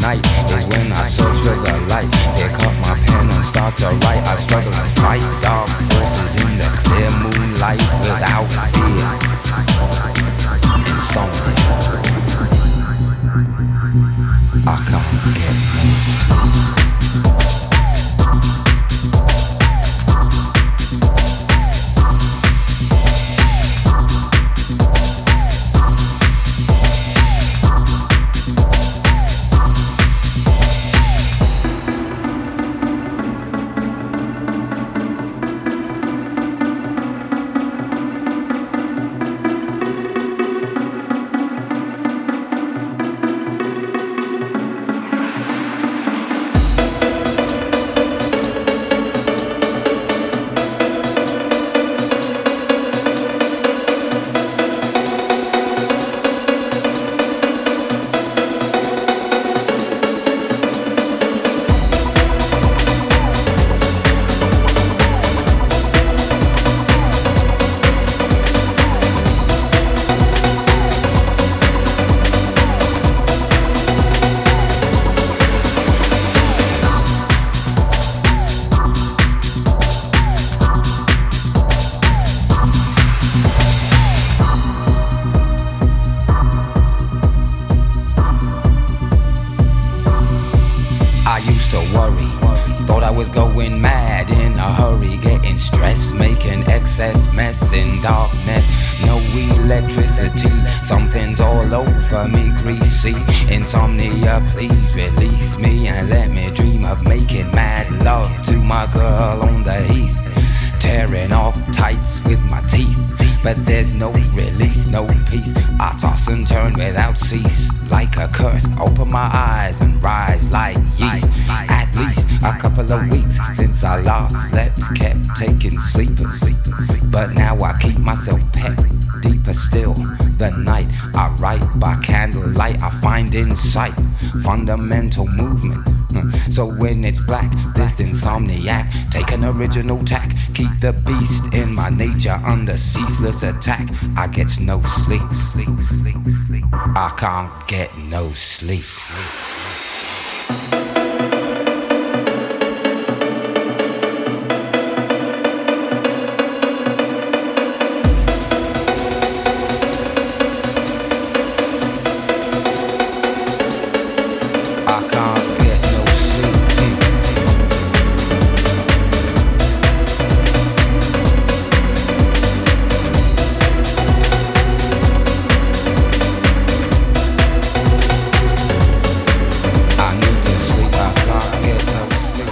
night is when I search for the light. Pick up my pen and start to write. I struggle to fight dark forces in the clear moonlight without fear. Insomnia. I can't get no sleep. To worry, thought I was going mad in a hurry, getting stressed, making excess mess in darkness. No electricity, something's all over me, greasy. Insomnia, please release me and let me dream of making mad love to my girl on the heath, tearing off tights with my teeth. But there's no release, no peace. I toss and turn without cease, like a curse. Open my eyes and rise like yeast. At least a couple of weeks since I last slept, kept taking sleepers. But now I keep myself pet. Deeper still, the night I write by candlelight. I find insight, fundamental movement. So when it's black, this insomniac, take an original tack. Keep the beast in my nature under ceaseless attack. I get no sleep. I can't get no sleep.